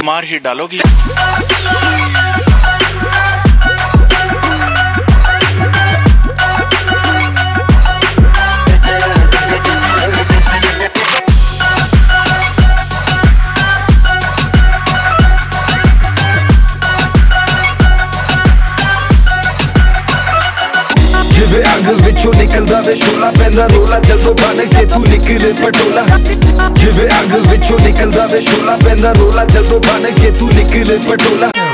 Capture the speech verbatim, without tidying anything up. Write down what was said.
मार ही डालोगी। जिवे अग विचों निकलदा वे शोला पैंदा रोला जदों बन के तू निकले पटोला। जिवे अग विचों निकलदा वे शोला पैंदा रोला जदों बन के तू निकले पटोला।